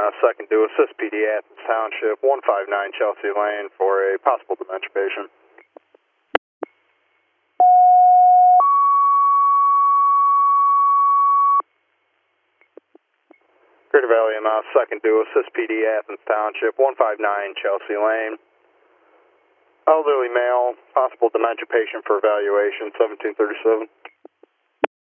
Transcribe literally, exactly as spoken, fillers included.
uh, second to assist P D Athens Township, one five nine Chelsea Lane for a possible dementia patient. Greater Valley M S, second to assist P D Athens Township, one five nine Chelsea Lane. Elderly male, possible dementia patient for evaluation, seventeen thirty-seven.